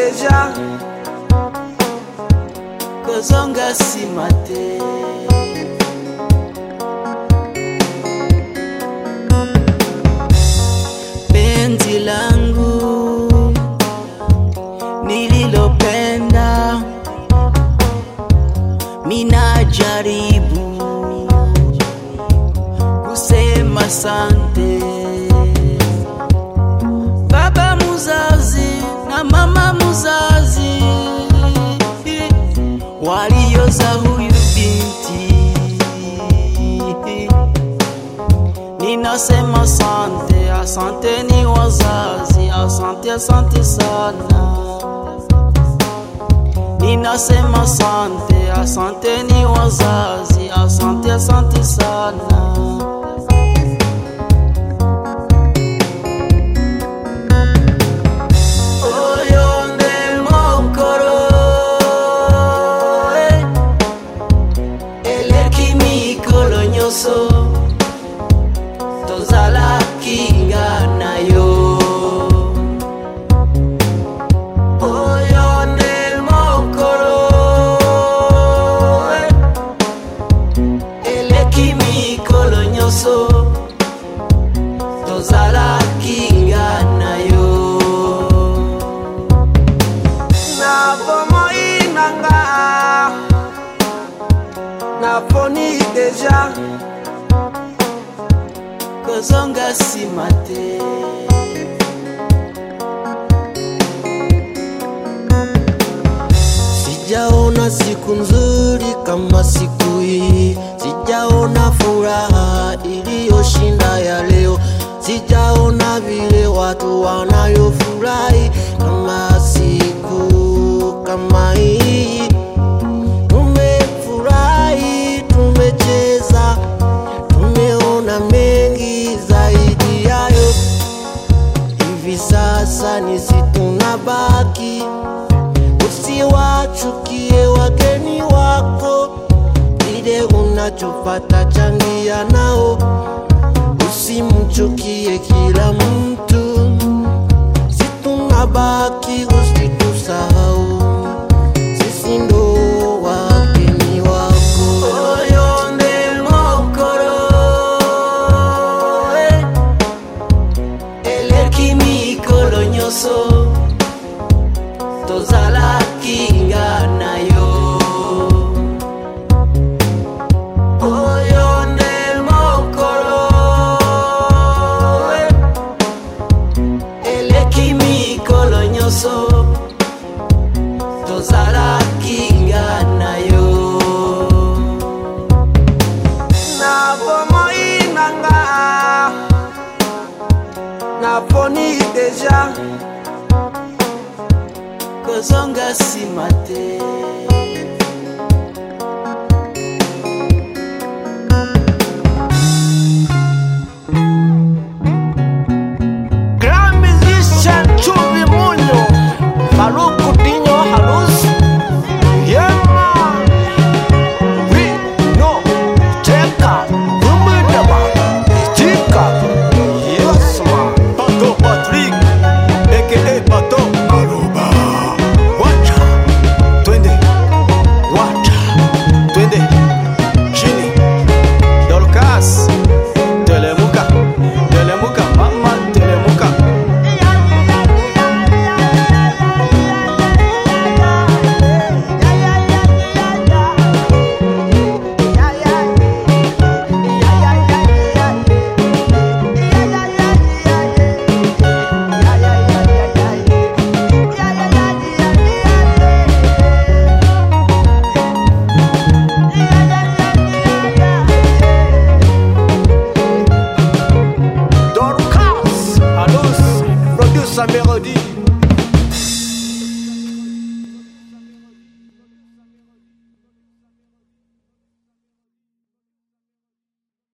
deja kozonga simate penzi langu nililopenda mina jaribu kusema asante. Baba muzazi na mama muzazi walioza huyu binti, ninasema asante, asante ni wazazi, asante, asante sana. Ninasema asante, asante ni wazazi, asante, asante sana. Tozala kinga na yo oyo nde mokolo eleki mikolo nyonso tozala kinga na yo na bomoi nanga naponi deja kozonga simate. Sijaona siku nzuri kama siku hii, sijaona furaha iliyoshinda ya leo, sijaona vile watu wanayofurahi kama siku kama hii. Tumefurahi, tumecheza, tumeona mengi zaidi yayo. Hivi sasa nisi tunabaki, usiwachukie wageni wako, ile unachopata changia nao, usimchukie kila mtu, si tunabaki, usitusahau, sisi ndo wageni wako. Oyo nde mokolo eleki mikolo nyonso tozala kinga na yo oyo nde mokolo eleki mikolo nyonso tozala kinga na yo na bomoi nanga naponi deja kozonga simate.